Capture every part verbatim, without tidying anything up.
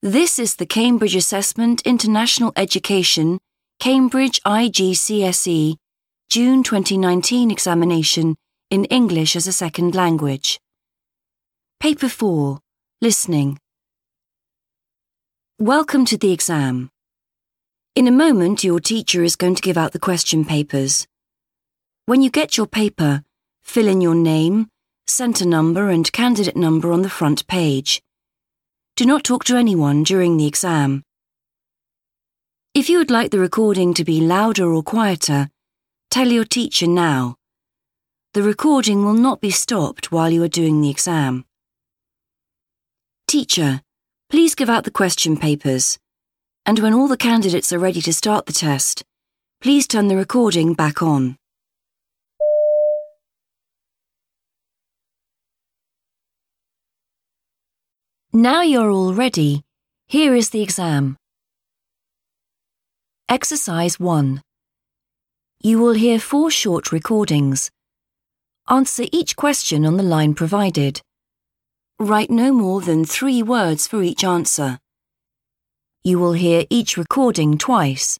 This is the Cambridge Assessment International Education Cambridge I G C S E June twenty nineteen examination in English as a second language. Paper four. Listening. Welcome to the exam. In a moment, your teacher is going to give out the question papers. When you get your paper, fill in your name, centre number and candidate number on the front page. Do not talk to anyone during the exam. If you would like the recording to be louder or quieter, tell your teacher now. The recording will not be stopped while you are doing the exam. Teacher, please give out the question papers, and when all the candidates are ready to start the test, please turn the recording back on. Now you're all ready, here is the exam. Exercise one. You will hear four short recordings. Answer each question on the line provided. Write no more than three words for each answer. You will hear each recording twice.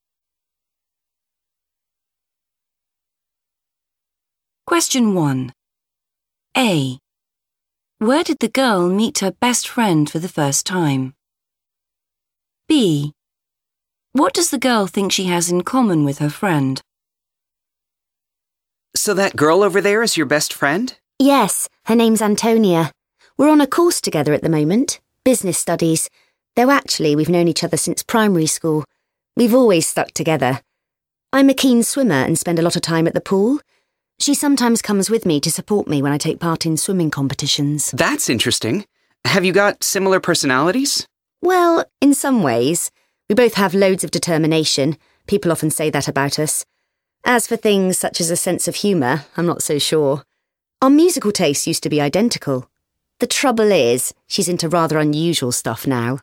Question one. A. Where did the girl meet her best friend for the first time? B. What does the girl think she has in common with her friend? So that girl over there is your best friend? Yes, her name's Antonia. We're on a course together at the moment, business studies, though actually we've known each other since primary school. We've always stuck together. I'm a keen swimmer and spend a lot of time at the pool. She sometimes comes with me to support me when I take part in swimming competitions. That's interesting. Have you got similar personalities? Well, in some ways. We both have loads of determination. People often say that about us. As for things such as a sense of humour, I'm not so sure. Our musical tastes used to be identical. The trouble is, she's into rather unusual stuff now.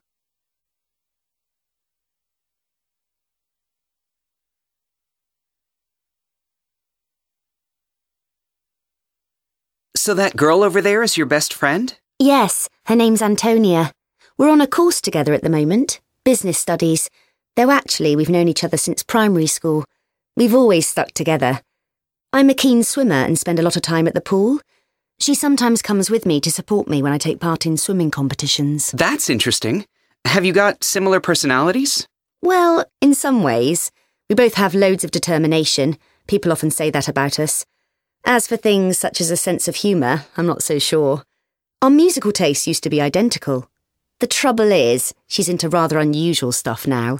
So that girl over there is your best friend? Yes, her name's Antonia. We're on a course together at the moment, business studies, though actually we've known each other since primary school. We've always stuck together. I'm a keen swimmer and spend a lot of time at the pool. She sometimes comes with me to support me when I take part in swimming competitions. That's interesting. Have you got similar personalities? Well, in some ways. We both have loads of determination. People often say that about us. As for things such as a sense of humour, I'm not so sure. Our musical tastes used to be identical. The trouble is, she's into rather unusual stuff now.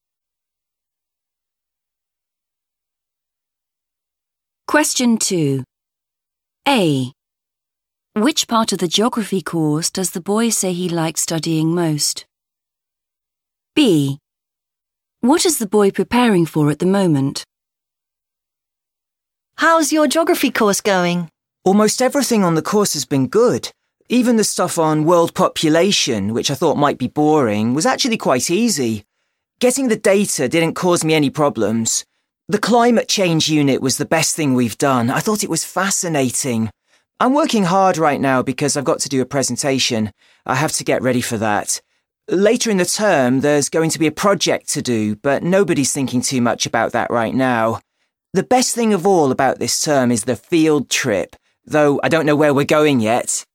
Question two. A. Which part of the geography course does the boy say he likes studying most? B. What is the boy preparing for at the moment? How's your geography course going? Almost everything on the course has been good. Even the stuff on world population, which I thought might be boring, was actually quite easy. Getting the data didn't cause me any problems. The climate change unit was the best thing we've done. I thought it was fascinating. I'm working hard right now because I've got to do a presentation. I have to get ready for that. Later in the term, there's going to be a project to do, but nobody's thinking too much about that right now. The best thing of all about this term is the field trip, though I don't know where we're going yet.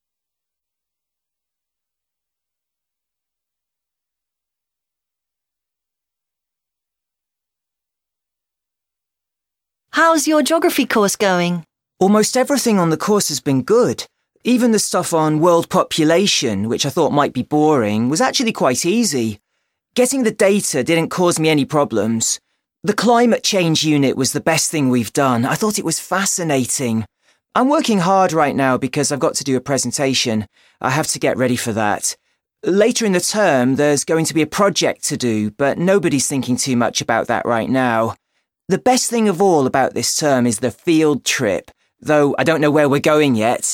How's your geography course going? Almost everything on the course has been good. Even the stuff on world population, which I thought might be boring, was actually quite easy. Getting the data didn't cause me any problems. The climate change unit was the best thing we've done. I thought it was fascinating. I'm working hard right now because I've got to do a presentation. I have to get ready for that. Later in the term, there's going to be a project to do, but nobody's thinking too much about that right now. The best thing of all about this term is the field trip, though I don't know where we're going yet.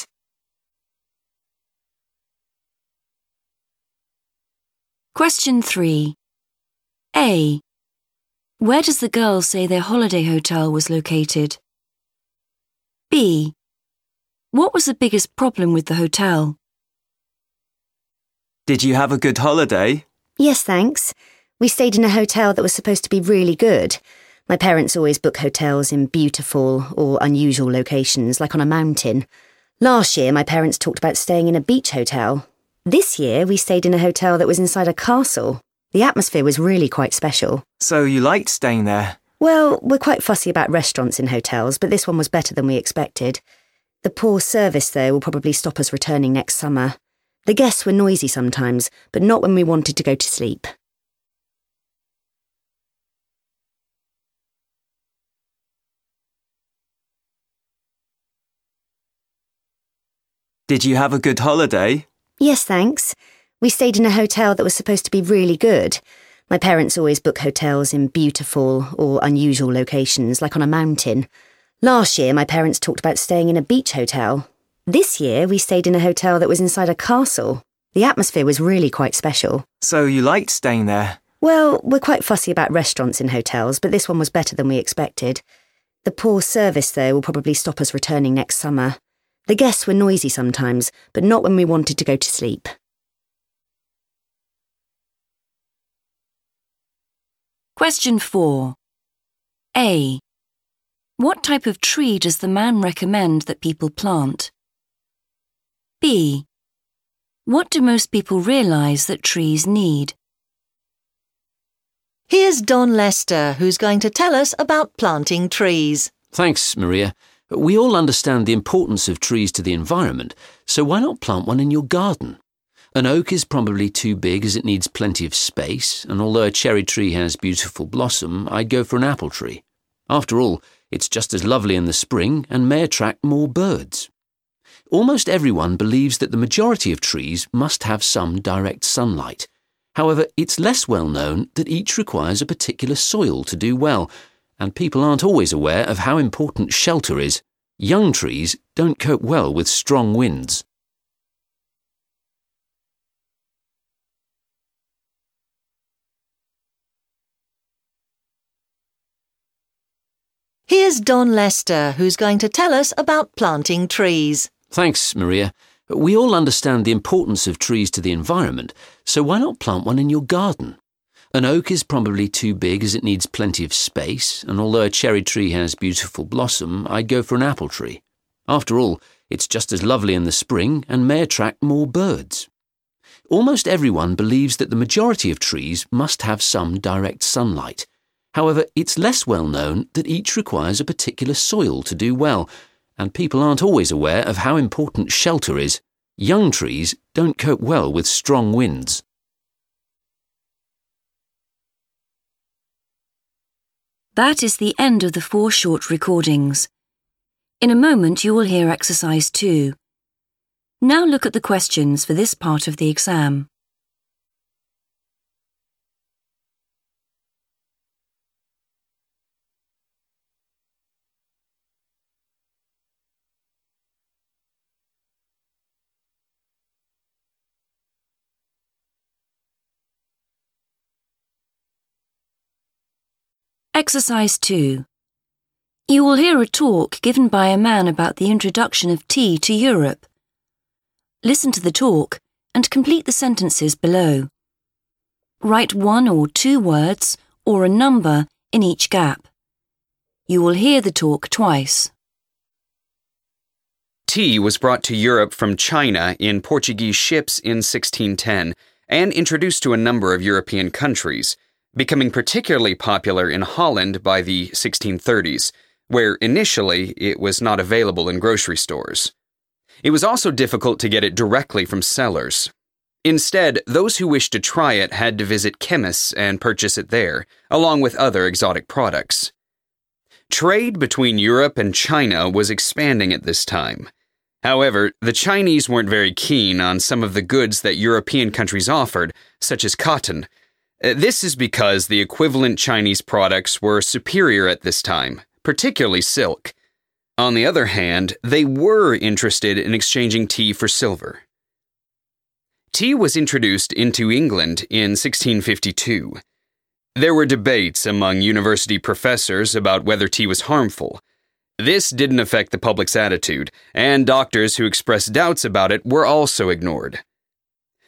Question three. A. Where does the girl say their holiday hotel was located? B. What was the biggest problem with the hotel? Did you have a good holiday? Yes, thanks. We stayed in a hotel that was supposed to be really good. My parents always book hotels in beautiful or unusual locations, like on a mountain. Last year, my parents talked about staying in a beach hotel. This year, we stayed in a hotel that was inside a castle. The atmosphere was really quite special. So you liked staying there? Well, we're quite fussy about restaurants in hotels, but this one was better than we expected. The poor service, though, will probably stop us returning next summer. The guests were noisy sometimes, but not when we wanted to go to sleep. Did you have a good holiday? Yes, thanks. We stayed in a hotel that was supposed to be really good. My parents always book hotels in beautiful or unusual locations, like on a mountain. Last year, my parents talked about staying in a beach hotel. This year, we stayed in a hotel that was inside a castle. The atmosphere was really quite special. So you liked staying there? Well, we're quite fussy about restaurants in hotels, but this one was better than we expected. The poor service, though, will probably stop us returning next summer. The guests were noisy sometimes, but not when we wanted to go to sleep. Question four. A. What type of tree does the man recommend that people plant? B. What do most people realise that trees need? Here's Don Lester, who's going to tell us about planting trees. Thanks, Maria. We all understand the importance of trees to the environment, so why not plant one in your garden? An oak is probably too big as it needs plenty of space, and although a cherry tree has beautiful blossom, I'd go for an apple tree. After all, it's just as lovely in the spring and may attract more birds. Almost everyone believes that the majority of trees must have some direct sunlight. However, it's less well known that each requires a particular soil to do well, and people aren't always aware of how important shelter is. Young trees don't cope well with strong winds. Here's Don Lester, who's going to tell us about planting trees. Thanks, Maria. We all understand the importance of trees to the environment, so why not plant one in your garden? An oak is probably too big as it needs plenty of space, and although a cherry tree has beautiful blossom, I'd go for an apple tree. After all, it's just as lovely in the spring and may attract more birds. Almost everyone believes that the majority of trees must have some direct sunlight. However, it's less well known that each requires a particular soil to do well, and people aren't always aware of how important shelter is. Young trees don't cope well with strong winds. That is the end of the four short recordings. In a moment you will hear exercise two. Now look at the questions for this part of the exam. Exercise two. You will hear a talk given by a man about the introduction of tea to Europe. Listen to the talk and complete the sentences below. Write one or two words or a number in each gap. You will hear the talk twice. Tea was brought to Europe from China in Portuguese ships in sixteen ten and introduced to a number of European countries, becoming particularly popular in Holland by the sixteen thirties, where initially it was not available in grocery stores. It was also difficult to get it directly from sellers. Instead, those who wished to try it had to visit chemists and purchase it there, along with other exotic products. Trade between Europe and China was expanding at this time. However, the Chinese weren't very keen on some of the goods that European countries offered, such as cotton. This is because the equivalent Chinese products were superior at this time, particularly silk. On the other hand, they were interested in exchanging tea for silver. Tea was introduced into England in sixteen fifty-two. There were debates among university professors about whether tea was harmful. This didn't affect the public's attitude, and doctors who expressed doubts about it were also ignored.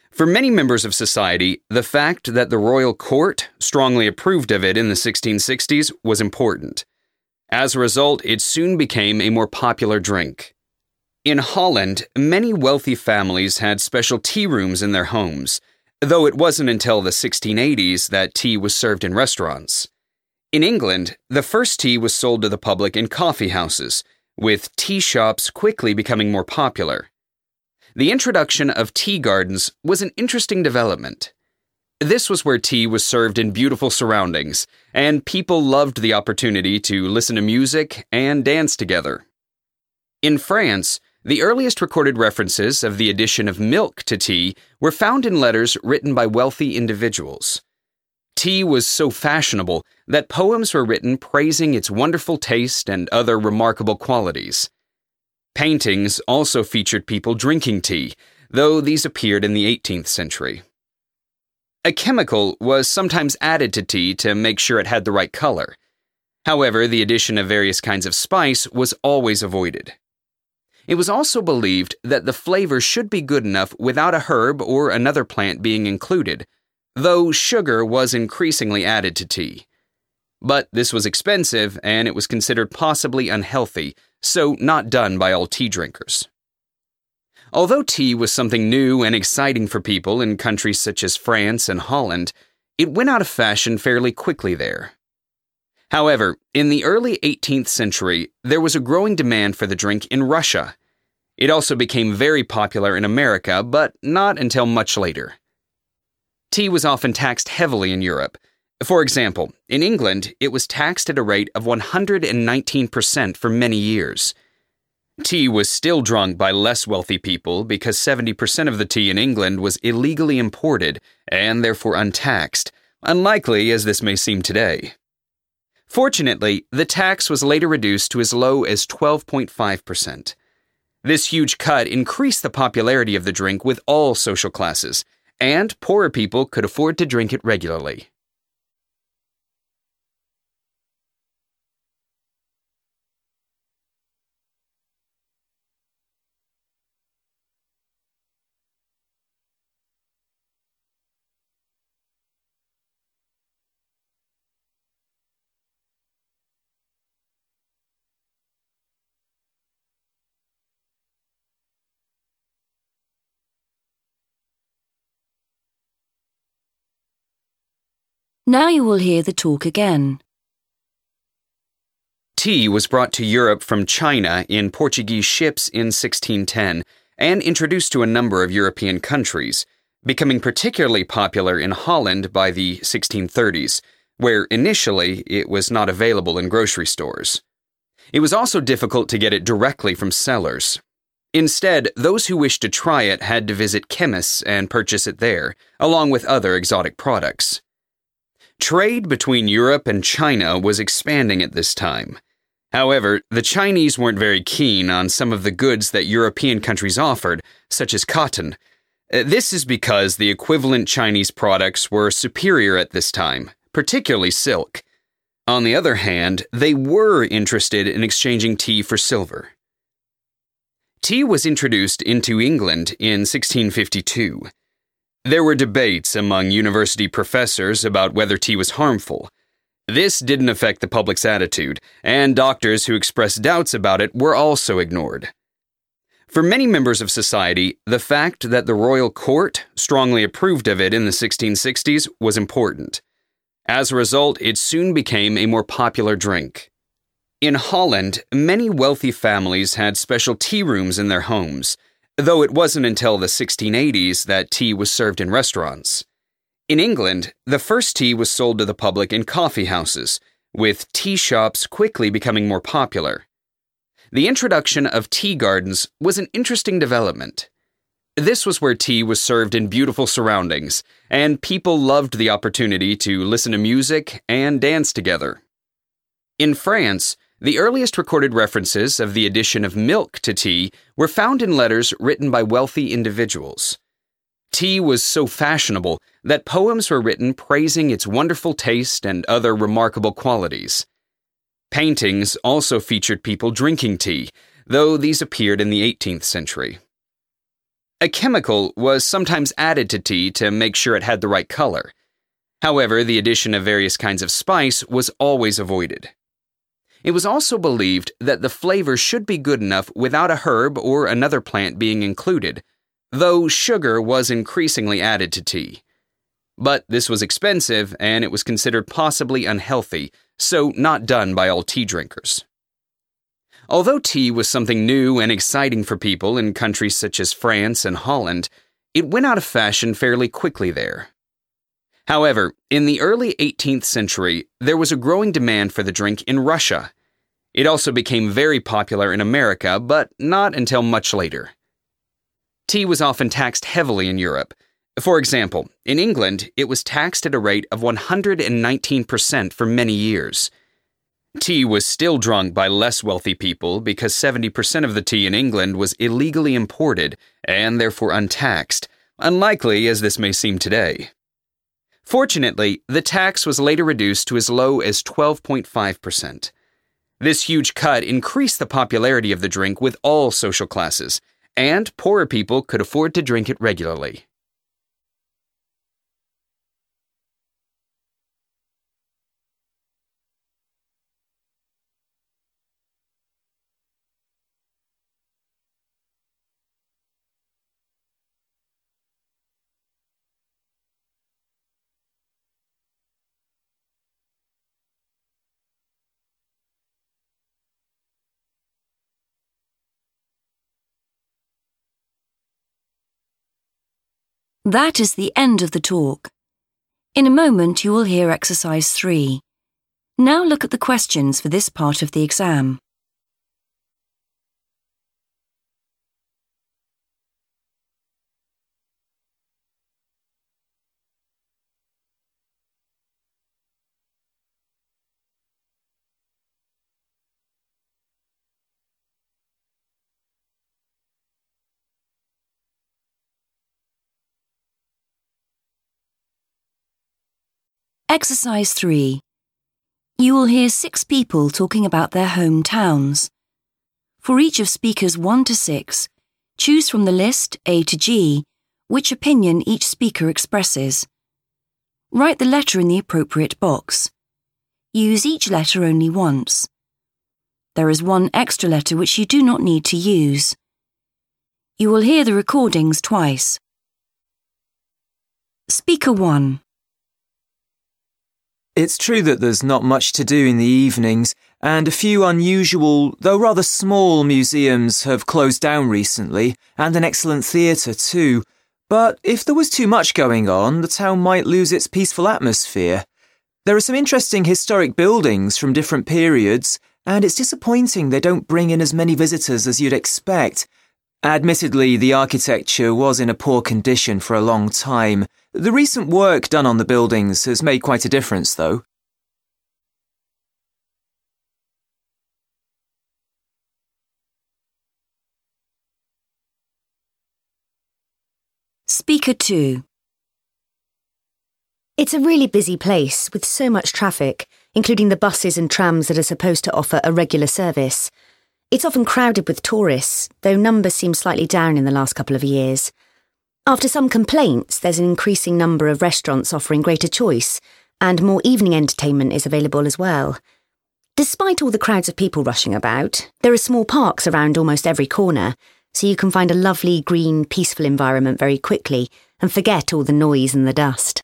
For many members of society, the fact that the royal court strongly approved of it in the sixteen sixties was important. As a result, it soon became a more popular drink. In Holland, many wealthy families had special tea rooms in their homes, though it wasn't until the sixteen eighties that tea was served in restaurants. In England, the first tea was sold to the public in coffee houses, with tea shops quickly becoming more popular. The introduction of tea gardens was an interesting development. This was where tea was served in beautiful surroundings, and people loved the opportunity to listen to music and dance together. In France, the earliest recorded references of the addition of milk to tea were found in letters written by wealthy individuals. Tea was so fashionable that poems were written praising its wonderful taste and other remarkable qualities. Paintings also featured people drinking tea, though these appeared in the eighteenth century. A chemical was sometimes added to tea to make sure it had the right color. However, the addition of various kinds of spice was always avoided. It was also believed that the flavor should be good enough without a herb or another plant being included, though sugar was increasingly added to tea. But this was expensive, and it was considered possibly unhealthy, so not done by all tea drinkers. Although tea was something new and exciting for people in countries such as France and Holland, it went out of fashion fairly quickly there. However, in the early eighteenth century, there was a growing demand for the drink in Russia. It also became very popular in America, but not until much later. Tea was often taxed heavily in Europe. For example, in England, it was taxed at a rate of one hundred nineteen percent for many years. Tea was still drunk by less wealthy people because seventy percent of the tea in England was illegally imported and therefore untaxed, unlikely as this may seem today. Fortunately, the tax was later reduced to as low as twelve point five percent. This huge cut increased the popularity of the drink with all social classes, and poorer people could afford to drink it regularly. Now you will hear the talk again. Tea was brought to Europe from China in Portuguese ships in sixteen ten and introduced to a number of European countries, becoming particularly popular in Holland by the sixteen thirties, where initially it was not available in grocery stores. It was also difficult to get it directly from sellers. Instead, those who wished to try it had to visit chemists and purchase it there, along with other exotic products. Trade between Europe and China was expanding at this time. However, the Chinese weren't very keen on some of the goods that European countries offered, such as cotton. This is because the equivalent Chinese products were superior at this time, particularly silk. On the other hand, they were interested in exchanging tea for silver. Tea was introduced into England in sixteen fifty-two. There were debates among university professors about whether tea was harmful. This didn't affect the public's attitude, and doctors who expressed doubts about it were also ignored. For many members of society, the fact that the royal court strongly approved of it in the sixteen sixties was important. As a result, it soon became a more popular drink. In Holland, many wealthy families had special tea rooms in their homes, though it wasn't until the sixteen eighties that tea was served in restaurants. In England, the first tea was sold to the public in coffee houses, with tea shops quickly becoming more popular. The introduction of tea gardens was an interesting development. This was where tea was served in beautiful surroundings, and people loved the opportunity to listen to music and dance together. In France, the earliest recorded references of the addition of milk to tea were found in letters written by wealthy individuals. Tea was so fashionable that poems were written praising its wonderful taste and other remarkable qualities. Paintings also featured people drinking tea, though these appeared in the eighteenth century. A chemical was sometimes added to tea to make sure it had the right color. However, the addition of various kinds of spice was always avoided. It was also believed that the flavor should be good enough without a herb or another plant being included, though sugar was increasingly added to tea. But this was expensive and it was considered possibly unhealthy, so not done by all tea drinkers. Although tea was something new and exciting for people in countries such as France and Holland, it went out of fashion fairly quickly there. However, in the early eighteenth century, there was a growing demand for the drink in Russia. It also became very popular in America, but not until much later. Tea was often taxed heavily in Europe. For example, in England, it was taxed at a rate of one hundred nineteen percent for many years. Tea was still drunk by less wealthy people because seventy percent of the tea in England was illegally imported and therefore untaxed, unlikely as this may seem today. Fortunately, the tax was later reduced to as low as twelve point five percent. This huge cut increased the popularity of the drink with all social classes, and poorer people could afford to drink it regularly. That is the end of the talk. In a moment you will hear exercise three. Now look at the questions for this part of the exam. Exercise three. You will hear six people talking about their hometowns. For each of speakers one to six, choose from the list A to G which opinion each speaker expresses. Write the letter in the appropriate box. Use each letter only once. There is one extra letter which you do not need to use. You will hear the recordings twice. Speaker one. It's true that there's not much to do in the evenings, and a few unusual, though rather small, museums have closed down recently, and an excellent theatre too. But if there was too much going on, the town might lose its peaceful atmosphere. There are some interesting historic buildings from different periods, and it's disappointing they don't bring in as many visitors as you'd expect. Admittedly, the architecture was in a poor condition for a long time. The recent work done on the buildings has made quite a difference, though. Speaker two. It's a really busy place with so much traffic, including the buses and trams that are supposed to offer a regular service. It's often crowded with tourists, though numbers seem slightly down in the last couple of years. After some complaints, there's an increasing number of restaurants offering greater choice, and more evening entertainment is available as well. Despite all the crowds of people rushing about, there are small parks around almost every corner, so you can find a lovely, green, peaceful environment very quickly and forget all the noise and the dust.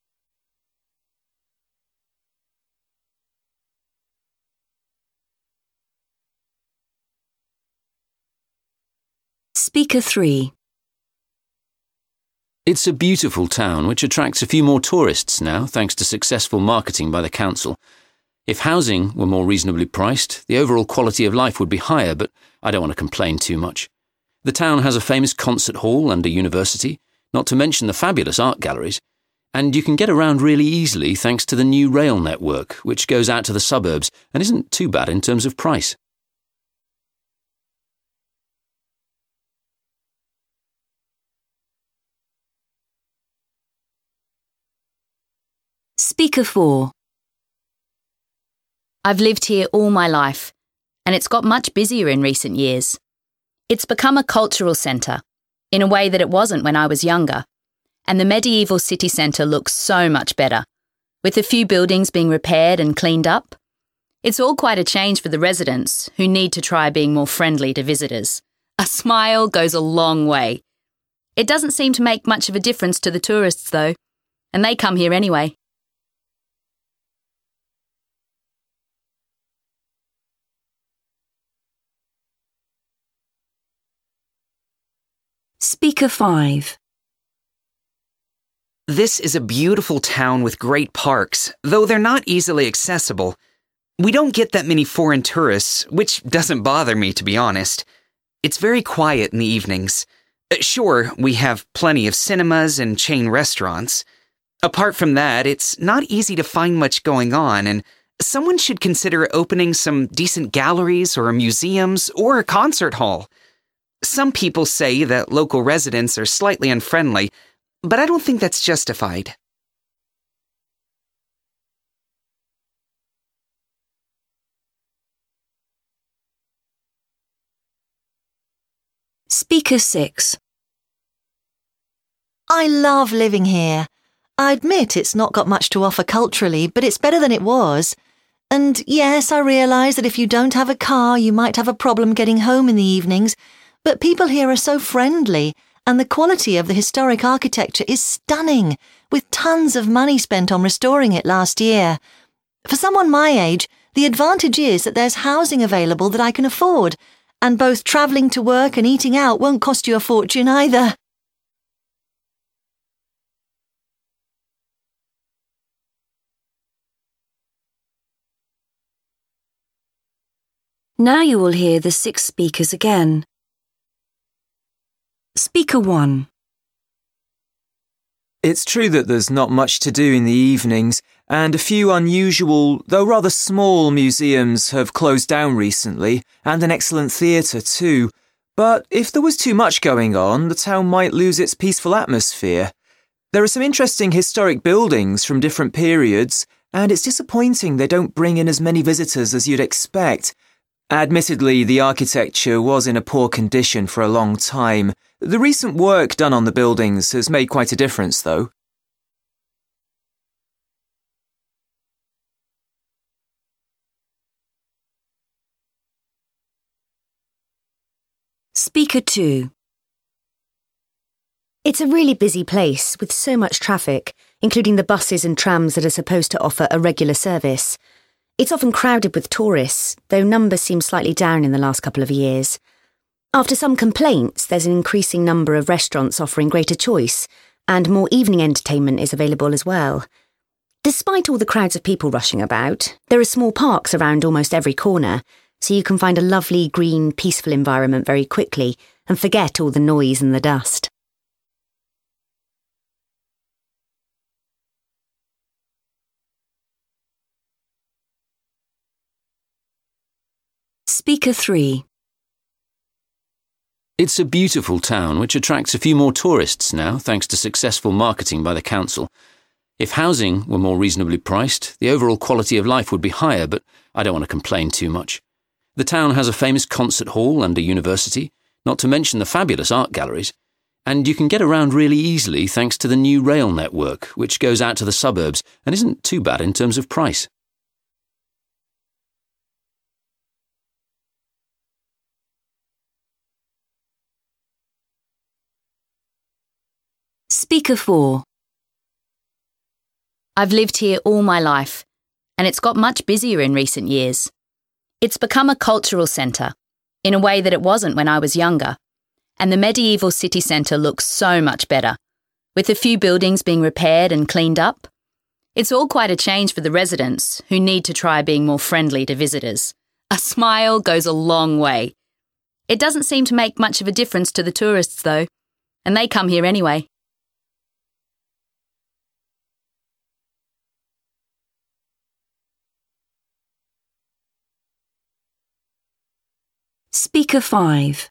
Speaker three. It's a beautiful town which attracts a few more tourists now thanks to successful marketing by the council. If housing were more reasonably priced, the overall quality of life would be higher, but I don't want to complain too much. The town has a famous concert hall and a university, not to mention the fabulous art galleries, and you can get around really easily thanks to the new rail network, which goes out to the suburbs and isn't too bad in terms of price. Speaker four. I've lived here all my life, and it's got much busier in recent years. It's become a cultural centre. in a way that it wasn't when I was younger. And the medieval city centre looks so much better, with a few buildings being repaired and cleaned up. It's all quite a change for the residents, who need to try being more friendly to visitors. A smile goes a long way. It doesn't seem to make much of a difference to the tourists, though, and they come here anyway. Speaker five. This is a beautiful town with great parks, though they're not easily accessible. We don't get that many foreign tourists, which doesn't bother me, to be honest. It's very quiet in the evenings. Sure, we have plenty of cinemas and chain restaurants. Apart from that, it's not easy to find much going on, and someone should consider opening some decent galleries or museums or a concert hall. Some people say that local residents are slightly unfriendly, but I don't think that's justified. Speaker six. I love living here. I admit it's not got much to offer culturally, but it's better than it was. And yes, I realise that if you don't have a car, you might have a problem getting home in the evenings, but people here are so friendly, and the quality of the historic architecture is stunning, with tons of money spent on restoring it last year. For someone my age, the advantage is that there's housing available that I can afford, and both travelling to work and eating out won't cost you a fortune either. Now you will hear the six speakers again. Speaker one. It's true that there's not much to do in the evenings, and a few unusual, though rather small, museums have closed down recently, and an excellent theatre too. But if there was too much going on, the town might lose its peaceful atmosphere. There are some interesting historic buildings from different periods, and it's disappointing they don't bring in as many visitors as you'd expect. Admittedly, the architecture was in a poor condition for a long time. The recent work done on the buildings has made quite a difference, though. Speaker two. It's a really busy place with so much traffic, including the buses and trams that are supposed to offer a regular service. It's often crowded with tourists, though numbers seem slightly down in the last couple of years. After some complaints, there's an increasing number of restaurants offering greater choice, and more evening entertainment is available as well. Despite all the crowds of people rushing about, there are small parks around almost every corner, so you can find a lovely, green, peaceful environment very quickly and forget all the noise and the dust. Speaker three. It's a beautiful town which attracts a few more tourists now thanks to successful marketing by the council. If housing were more reasonably priced, the overall quality of life would be higher, but I don't want to complain too much. The town has a famous concert hall and a university, not to mention the fabulous art galleries, and you can get around really easily thanks to the new rail network, which goes out to the suburbs and isn't too bad in terms of price. Speaker four. I've lived here all my life, and it's got much busier in recent years. It's become a cultural centre, in a way that it wasn't when I was younger, and the medieval city centre looks so much better, with a few buildings being repaired and cleaned up. It's all quite a change for the residents, who need to try being more friendly to visitors. A smile goes a long way. It doesn't seem to make much of a difference to the tourists, though, and they come here anyway. Speaker five.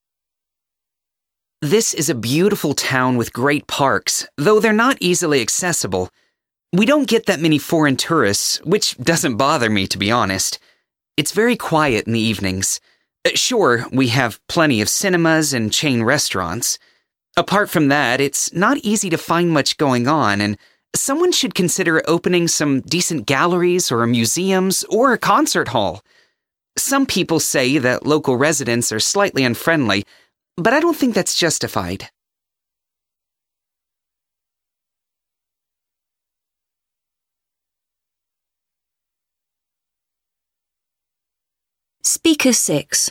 This is a beautiful town with great parks, though they're not easily accessible. We don't get that many foreign tourists, which doesn't bother me, to be honest. It's very quiet in the evenings. Sure, we have plenty of cinemas and chain restaurants. Apart from that, it's not easy to find much going on, and someone should consider opening some decent galleries or museums or a concert hall. Some people say that local residents are slightly unfriendly, but I don't think that's justified. Speaker six.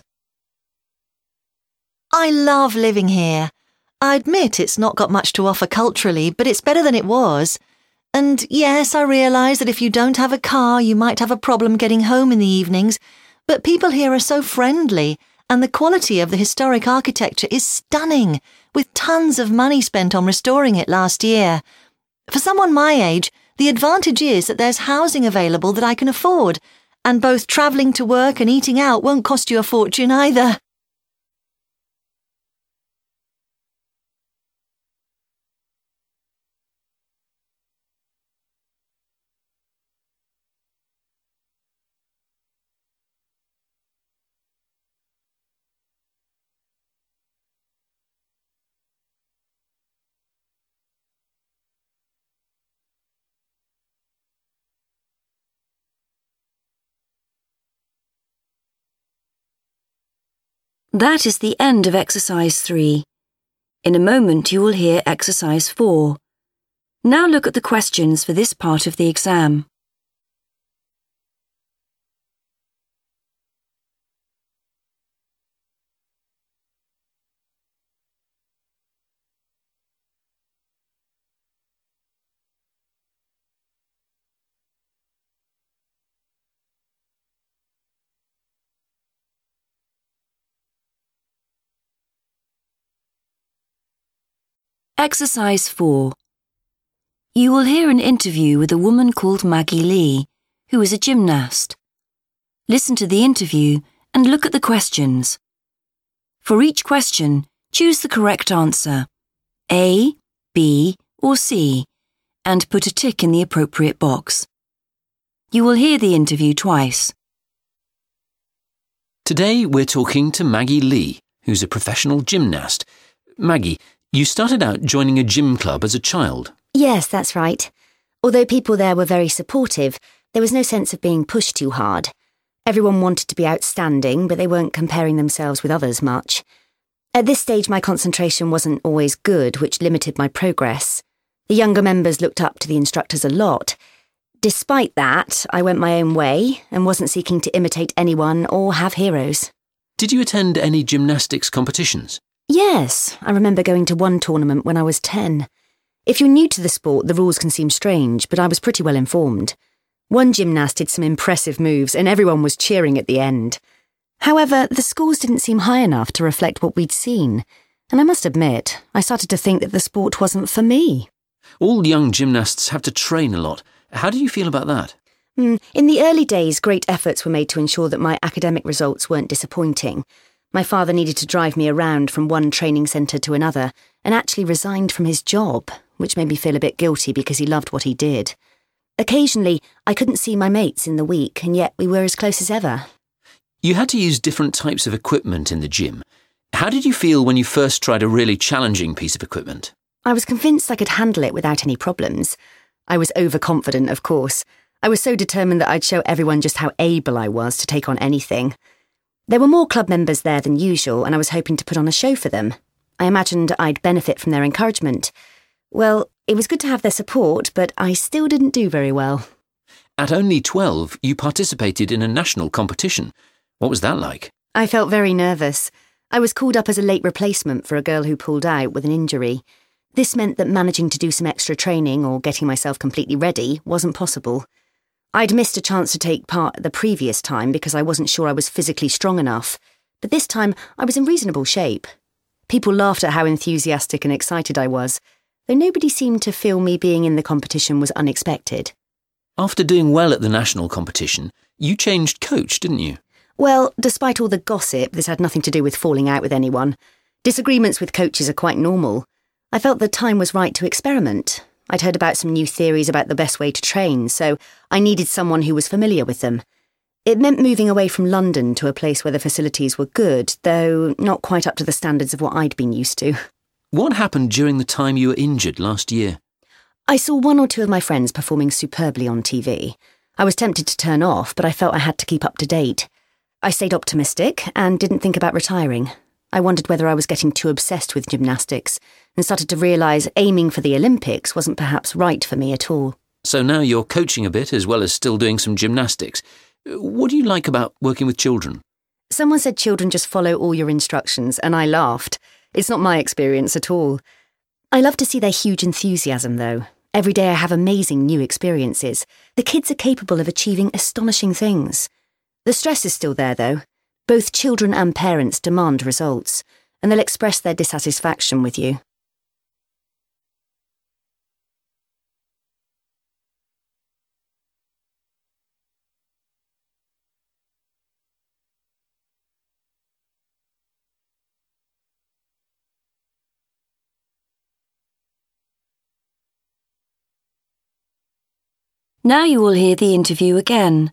I love living here. I admit it's not got much to offer culturally, but it's better than it was. And yes, I realise that if you don't have a car, you might have a problem getting home in the evenings, but people here are so friendly, and the quality of the historic architecture is stunning, with tons of money spent on restoring it last year. For someone my age, the advantage is that there's housing available that I can afford, and both travelling to work and eating out won't cost you a fortune either. That is the end of exercise three. In a moment you will hear exercise four. Now look at the questions for this part of the exam. Exercise four. You will hear an interview with a woman called Maggie Lee, who is a gymnast. Listen to the interview and look at the questions. For each question, choose the correct answer, A, B, or C, and put a tick in the appropriate box. You will hear the interview twice. Today we're talking to Maggie Lee, who's a professional gymnast. Maggie, you started out joining a gym club as a child. Yes, that's right. Although people there were very supportive, there was no sense of being pushed too hard. Everyone wanted to be outstanding, but they weren't comparing themselves with others much. At this stage, my concentration wasn't always good, which limited my progress. The younger members looked up to the instructors a lot. Despite that, I went my own way and wasn't seeking to imitate anyone or have heroes. Did you attend any gymnastics competitions? Yes, I remember going to one tournament when I was ten. If you're new to the sport, the rules can seem strange, but I was pretty well informed. One gymnast did some impressive moves and everyone was cheering at the end. However, the scores didn't seem high enough to reflect what we'd seen, and I must admit, I started to think that the sport wasn't for me. All young gymnasts have to train a lot. How do you feel about that? Mm, in the early days, great efforts were made to ensure that my academic results weren't disappointing. My father needed to drive me around from one training centre to another and actually resigned from his job, which made me feel a bit guilty because he loved what he did. Occasionally, I couldn't see my mates in the week, and yet we were as close as ever. You had to use different types of equipment in the gym. How did you feel when you first tried a really challenging piece of equipment? I was convinced I could handle it without any problems. I was overconfident, of course. I was so determined that I'd show everyone just how able I was to take on anything. There were more club members there than usual, and I was hoping to put on a show for them. I imagined I'd benefit from their encouragement. Well, it was good to have their support, but I still didn't do very well. At only twelve, you participated in a national competition. What was that like? I felt very nervous. I was called up as a late replacement for a girl who pulled out with an injury. This meant that managing to do some extra training or getting myself completely ready wasn't possible. I'd missed a chance to take part the previous time because I wasn't sure I was physically strong enough, but this time I was in reasonable shape. People laughed at how enthusiastic and excited I was, though nobody seemed to feel me being in the competition was unexpected. After doing well at the national competition, you changed coach, didn't you? Well, despite all the gossip, this had nothing to do with falling out with anyone. Disagreements with coaches are quite normal. I felt the time was right to experiment. I'd heard about some new theories about the best way to train, so I needed someone who was familiar with them. It meant moving away from London to a place where the facilities were good, though not quite up to the standards of what I'd been used to. What happened during the time you were injured last year? I saw one or two of my friends performing superbly on T V. I was tempted to turn off, but I felt I had to keep up to date. I stayed optimistic and didn't think about retiring. I wondered whether I was getting too obsessed with gymnastics and started to realise aiming for the Olympics wasn't perhaps right for me at all. So now you're coaching a bit as well as still doing some gymnastics. What do you like about working with children? Someone said children just follow all your instructions, and I laughed. It's not my experience at all. I love to see their huge enthusiasm, though. Every day I have amazing new experiences. The kids are capable of achieving astonishing things. The stress is still there, though. Both children and parents demand results, and they'll express their dissatisfaction with you. Now you will hear the interview again.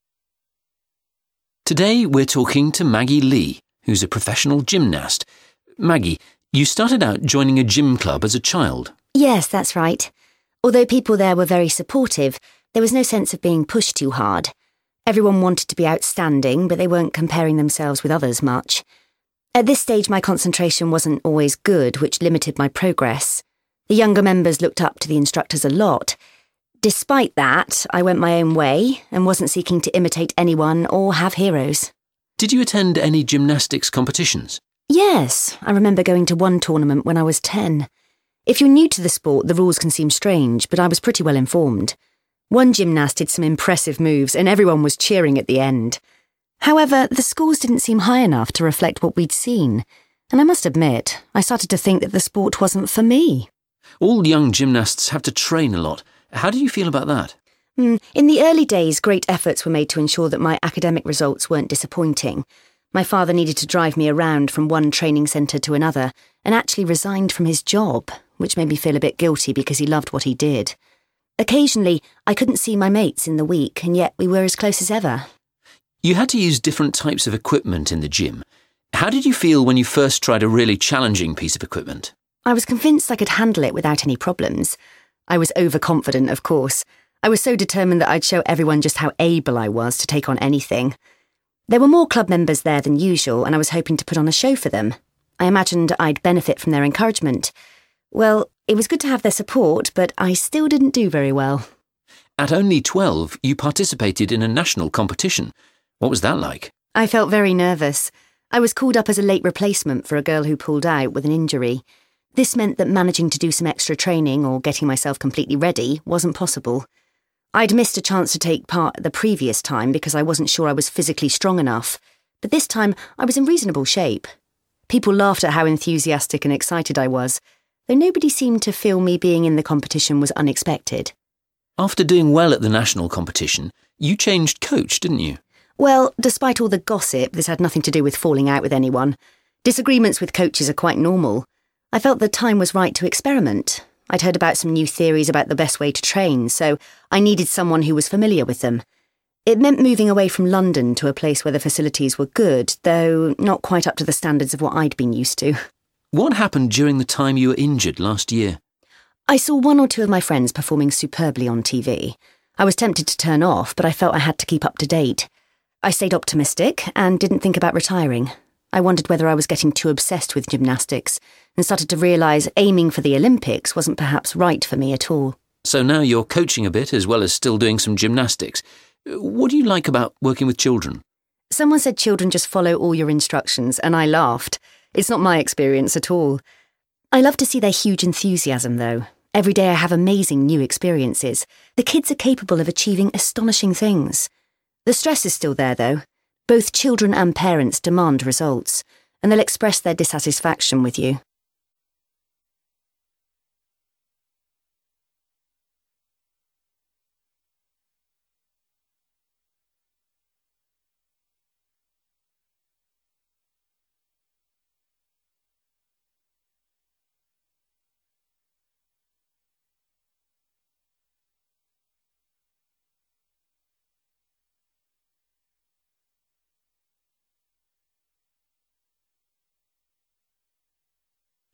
Today we're talking to Maggie Lee, who's a professional gymnast. Maggie, you started out joining a gym club as a child. Yes, that's right. Although people there were very supportive, there was no sense of being pushed too hard. Everyone wanted to be outstanding, but they weren't comparing themselves with others much. At this stage, my concentration wasn't always good, which limited my progress. The younger members looked up to the instructors a lot. Despite that, I went my own way and wasn't seeking to imitate anyone or have heroes. Did you attend any gymnastics competitions? Yes, I remember going to one tournament when I was ten. If you're new to the sport, the rules can seem strange, but I was pretty well informed. One gymnast did some impressive moves and everyone was cheering at the end. However, the scores didn't seem high enough to reflect what we'd seen, and I must admit, I started to think that the sport wasn't for me. All young gymnasts have to train a lot. How do you feel about that? Mm, in the early days, great efforts were made to ensure that my academic results weren't disappointing. My father needed to drive me around from one training centre to another and actually resigned from his job, which made me feel a bit guilty because he loved what he did. Occasionally, I couldn't see my mates in the week, and yet we were as close as ever. You had to use different types of equipment in the gym. How did you feel when you first tried a really challenging piece of equipment? I was convinced I could handle it without any problems. I was overconfident, of course. I was so determined that I'd show everyone just how able I was to take on anything. There were more club members there than usual, and I was hoping to put on a show for them. I imagined I'd benefit from their encouragement. Well, it was good to have their support, but I still didn't do very well. At only twelve, you participated in a national competition. What was that like? I felt very nervous. I was called up as a late replacement for a girl who pulled out with an injury. This meant that managing to do some extra training or getting myself completely ready wasn't possible. I'd missed a chance to take part the previous time because I wasn't sure I was physically strong enough, but this time I was in reasonable shape. People laughed at how enthusiastic and excited I was, though nobody seemed to feel me being in the competition was unexpected. After doing well at the national competition, you changed coach, didn't you? Well, despite all the gossip, this had nothing to do with falling out with anyone. Disagreements with coaches are quite normal. I felt the time was right to experiment. I'd heard about some new theories about the best way to train, so I needed someone who was familiar with them. It meant moving away from London to a place where the facilities were good, though not quite up to the standards of what I'd been used to. What happened during the time you were injured last year? I saw one or two of my friends performing superbly on T V. I was tempted to turn off, but I felt I had to keep up to date. I stayed optimistic and didn't think about retiring. I wondered whether I was getting too obsessed with gymnastics and started to realise aiming for the Olympics wasn't perhaps right for me at all. So now you're coaching a bit as well as still doing some gymnastics. What do you like about working with children? Someone said children just follow all your instructions, and I laughed. It's not my experience at all. I love to see their huge enthusiasm, though. Every day I have amazing new experiences. The kids are capable of achieving astonishing things. The stress is still there, though. Both children and parents demand results, and they'll express their dissatisfaction with you.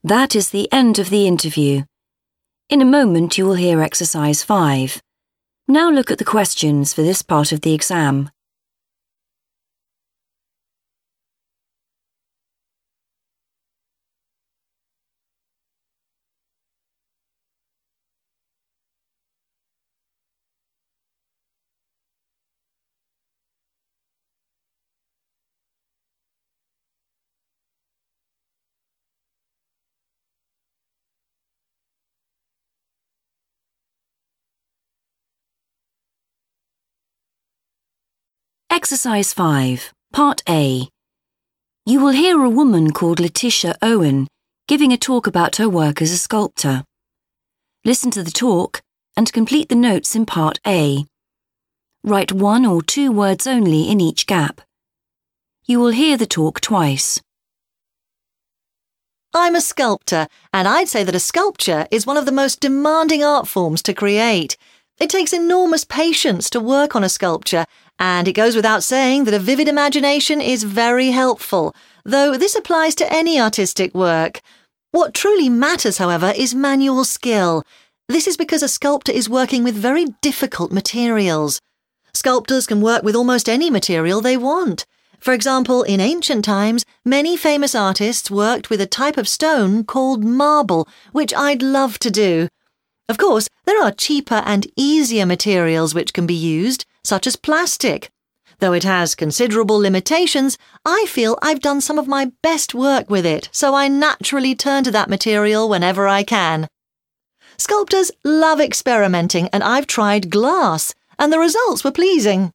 That is the end of the interview. In a moment you will hear exercise five. Now look at the questions for this part of the exam. Exercise five, Part A. You will hear a woman called Letitia Owen giving a talk about her work as a sculptor. Listen to the talk and complete the notes in Part A. Write one or two words only in each gap. You will hear the talk twice. I'm a sculptor, and I'd say that a sculpture is one of the most demanding art forms to create. It takes enormous patience to work on a sculpture, and it goes without saying that a vivid imagination is very helpful, though this applies to any artistic work. What truly matters, however, is manual skill. This is because a sculptor is working with very difficult materials. Sculptors can work with almost any material they want. For example, in ancient times, many famous artists worked with a type of stone called marble, which I'd love to do. Of course, there are cheaper and easier materials which can be used, such as plastic. Though it has considerable limitations, I feel I've done some of my best work with it, so I naturally turn to that material whenever I can. Sculptors love experimenting, and I've tried glass, and the results were pleasing.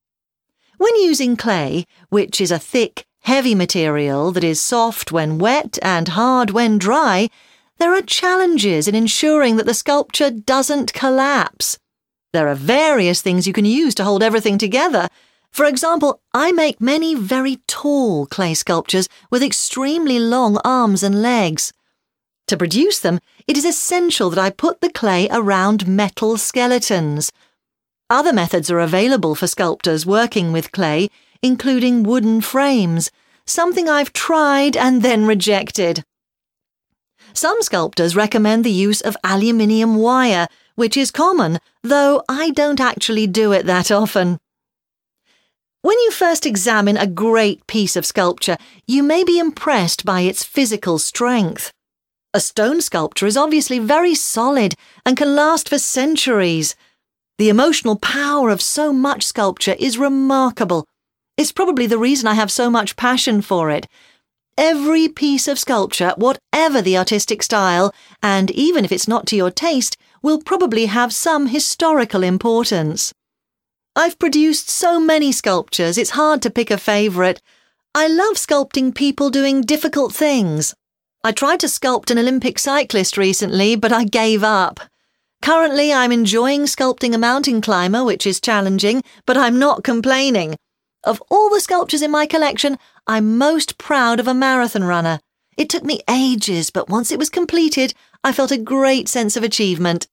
When using clay, which is a thick, heavy material that is soft when wet and hard when dry, there are challenges in ensuring that the sculpture doesn't collapse. There are various things you can use to hold everything together. For example, I make many very tall clay sculptures with extremely long arms and legs. To produce them, it is essential that I put the clay around metal skeletons. Other methods are available for sculptors working with clay, including wooden frames, something I've tried and then rejected. Some sculptors recommend the use of aluminium wire, which is common, though I don't actually do it that often. When you first examine a great piece of sculpture, you may be impressed by its physical strength. A stone sculpture is obviously very solid and can last for centuries. The emotional power of so much sculpture is remarkable. It's probably the reason I have so much passion for it. Every piece of sculpture, whatever the artistic style, and even if it's not to your taste, will probably have some historical importance. I've produced so many sculptures, it's hard to pick a favourite. I love sculpting people doing difficult things. I tried to sculpt an Olympic cyclist recently, but I gave up. Currently, I'm enjoying sculpting a mountain climber, which is challenging, but I'm not complaining. Of all the sculptures in my collection, I'm most proud of a marathon runner. It took me ages, but once it was completed, I felt a great sense of achievement.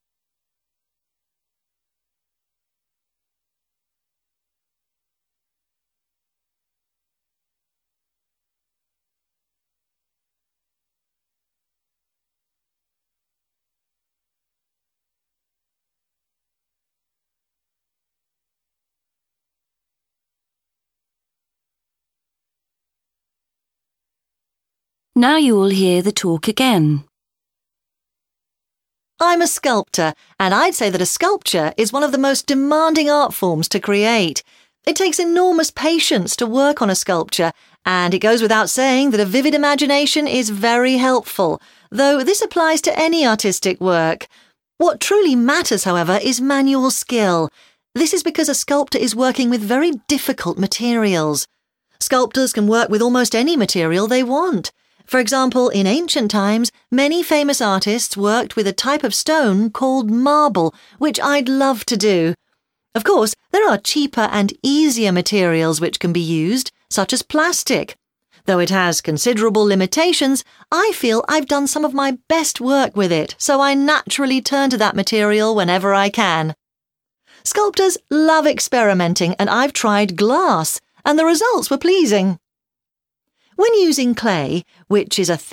Now you will hear the talk again. I'm a sculptor, and I'd say that a sculpture is one of the most demanding art forms to create. It takes enormous patience to work on a sculpture, and it goes without saying that a vivid imagination is very helpful, though this applies to any artistic work. What truly matters, however, is manual skill. This is because a sculptor is working with very difficult materials. Sculptors can work with almost any material they want. For example, in ancient times, many famous artists worked with a type of stone called marble, which I'd love to do. Of course, there are cheaper and easier materials which can be used, such as plastic. Though it has considerable limitations, I feel I've done some of my best work with it, so I naturally turn to that material whenever I can. Sculptors love experimenting, and I've tried glass, and the results were pleasing. When using clay, which is a thick,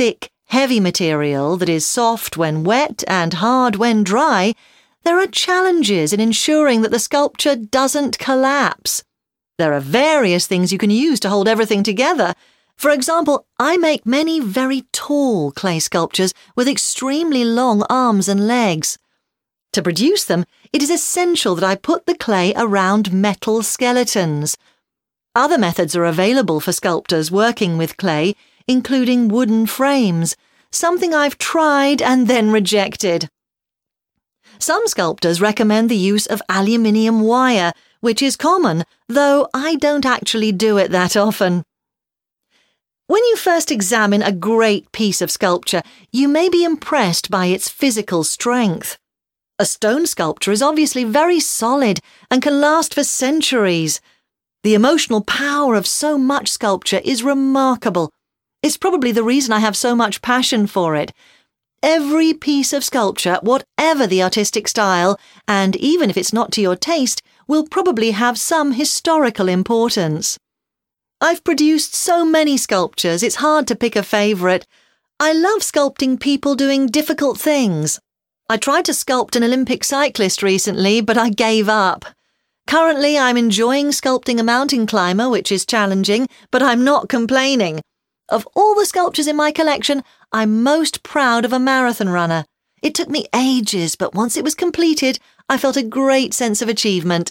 heavy material that is soft when wet and hard when dry, there are challenges in ensuring that the sculpture doesn't collapse. There are various things you can use to hold everything together. For example, I make many very tall clay sculptures with extremely long arms and legs. To produce them, it is essential that I put the clay around metal skeletons. Other methods are available for sculptors working with clay, including wooden frames, something I've tried and then rejected. Some sculptors recommend the use of aluminium wire, which is common, though I don't actually do it that often. When you first examine a great piece of sculpture, you may be impressed by its physical strength. A stone sculpture is obviously very solid and can last for centuries. The emotional power of so much sculpture is remarkable. It's probably the reason I have so much passion for it. Every piece of sculpture, whatever the artistic style, and even if it's not to your taste, will probably have some historical importance. I've produced so many sculptures, it's hard to pick a favourite. I love sculpting people doing difficult things. I tried to sculpt an Olympic cyclist recently, but I gave up. Currently, I'm enjoying sculpting a mountain climber, which is challenging, but I'm not complaining. Of all the sculptures in my collection, I'm most proud of a marathon runner. It took me ages, but once it was completed, I felt a great sense of achievement.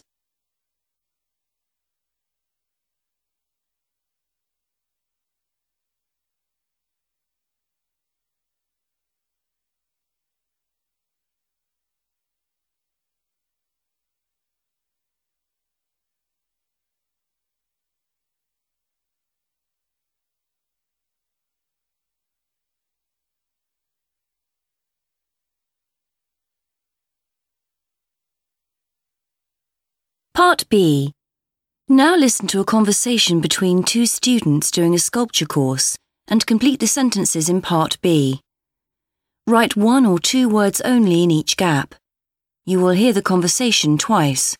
Part B. Now listen to a conversation between two students doing a sculpture course and complete the sentences in Part B. Write one or two words only in each gap. You will hear the conversation twice.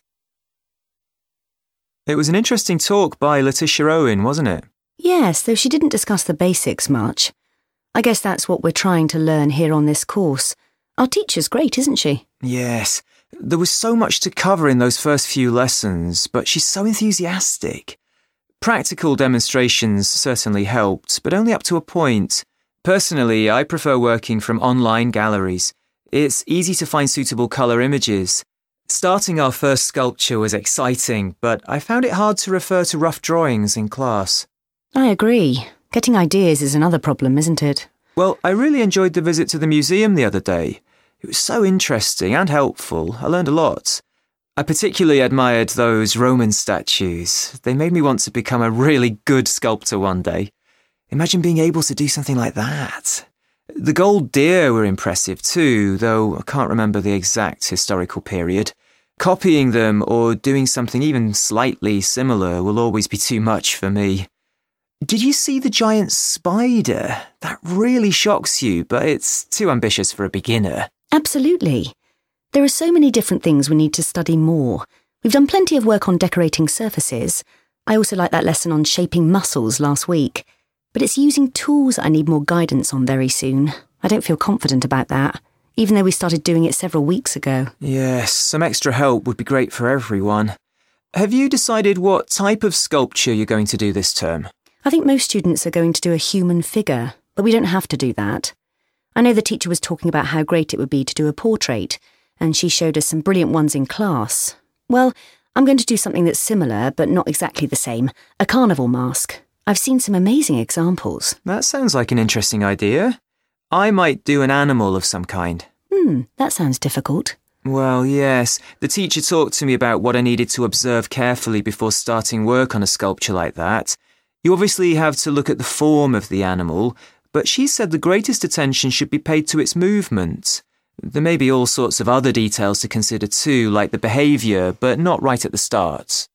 It was an interesting talk by Letitia Owen, wasn't it? Yes, though she didn't discuss the basics much. I guess that's what we're trying to learn here on this course. Our teacher's great, isn't she? Yes. There was so much to cover in those first few lessons, but she's so enthusiastic. Practical demonstrations certainly helped, but only up to a point. Personally, I prefer working from online galleries. It's easy to find suitable colour images. Starting our first sculpture was exciting, but I found it hard to refer to rough drawings in class. I agree. Getting ideas is another problem, isn't it? Well, I really enjoyed the visit to the museum the other day. It was so interesting and helpful. I learned a lot. I particularly admired those Roman statues. They made me want to become a really good sculptor one day. Imagine being able to do something like that. The gold deer were impressive too, though I can't remember the exact historical period. Copying them or doing something even slightly similar will always be too much for me. Did you see the giant spider? That really shocks you, but it's too ambitious for a beginner. Absolutely. There are so many different things we need to study more. We've done plenty of work on decorating surfaces. I also like that lesson on shaping muscles last week. But it's using tools I need more guidance on very soon. I don't feel confident about that, even though we started doing it several weeks ago. Yes, some extra help would be great for everyone. Have you decided what type of sculpture you're going to do this term? I think most students are going to do a human figure, but we don't have to do that. I know the teacher was talking about how great it would be to do a portrait, and she showed us some brilliant ones in class. Well, I'm going to do something that's similar, but not exactly the same. A carnival mask. I've seen some amazing examples. That sounds like an interesting idea. I might do an animal of some kind. Hmm, that sounds difficult. Well, yes. The teacher talked to me about what I needed to observe carefully before starting work on a sculpture like that. You obviously have to look at the form of the animal, but she said the greatest attention should be paid to its movement. There may be all sorts of other details to consider too, like the behaviour, but not right at the start.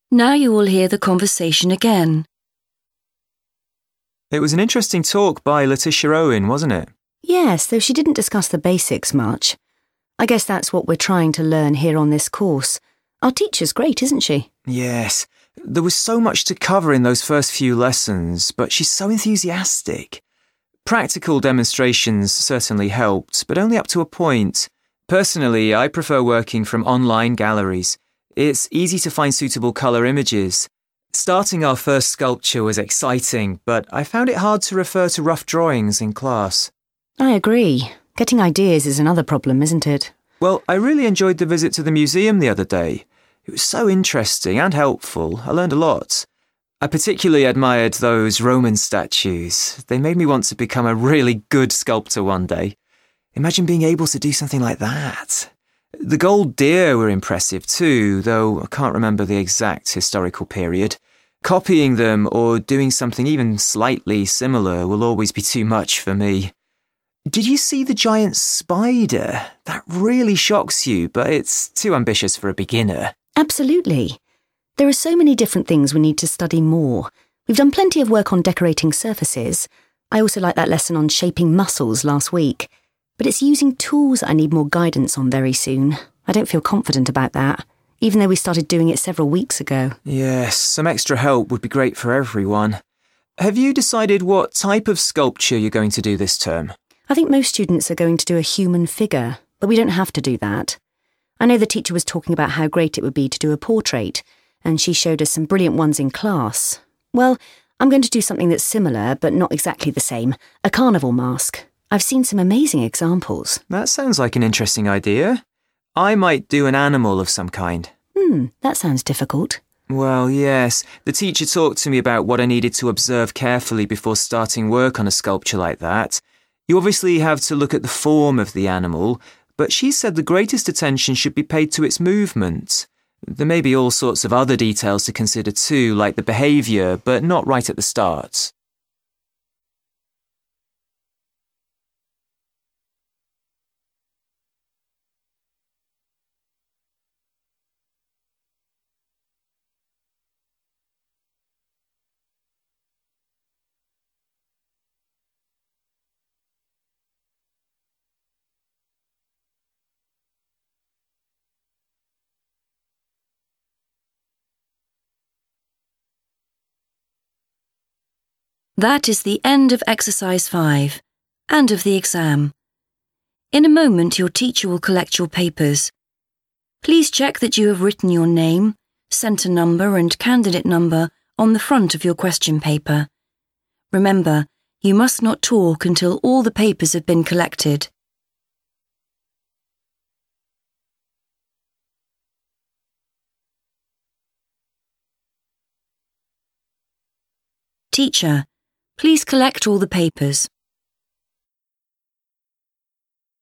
Now you will hear the conversation again. It was an interesting talk by Letitia Owen, wasn't it? Yes, though she didn't discuss the basics much. I guess that's what we're trying to learn here on this course. Our teacher's great, isn't she? Yes. There was so much to cover in those first few lessons, but she's so enthusiastic. Practical demonstrations certainly helped, but only up to a point. Personally, I prefer working from online galleries. It's easy to find suitable colour images. Starting our first sculpture was exciting, but I found it hard to refer to rough drawings in class. I agree. Getting ideas is another problem, isn't it? Well, I really enjoyed the visit to the museum the other day. It was so interesting and helpful. I learned a lot. I particularly admired those Roman statues. They made me want to become a really good sculptor one day. Imagine being able to do something like that. The gold deer were impressive too, though I can't remember the exact historical period. Copying them or doing something even slightly similar will always be too much for me. Did you see the giant spider? That really shocks you, but it's too ambitious for a beginner. Absolutely. There are so many different things we need to study more. We've done plenty of work on decorating surfaces. I also liked that lesson on shaping muscles last week. But it's using tools I need more guidance on very soon. I don't feel confident about that, even though we started doing it several weeks ago. Yes, some extra help would be great for everyone. Have you decided what type of sculpture you're going to do this term? I think most students are going to do a human figure, but we don't have to do that. I know the teacher was talking about how great it would be to do a portrait, and she showed us some brilliant ones in class. Well, I'm going to do something that's similar, but not exactly the same. A carnival mask. I've seen some amazing examples. That sounds like an interesting idea. I might do an animal of some kind. Hmm, that sounds difficult. Well, yes. The teacher talked to me about what I needed to observe carefully before starting work on a sculpture like that. You obviously have to look at the form of the animal, but she said the greatest attention should be paid to its movement. There may be all sorts of other details to consider too, like the behaviour, but not right at the start. That is the end of exercise five, and of the exam. In a moment, your teacher will collect your papers. Please check that you have written your name, centre number and candidate number on the front of your question paper. Remember, you must not talk until all the papers have been collected. Teacher, please collect all the papers.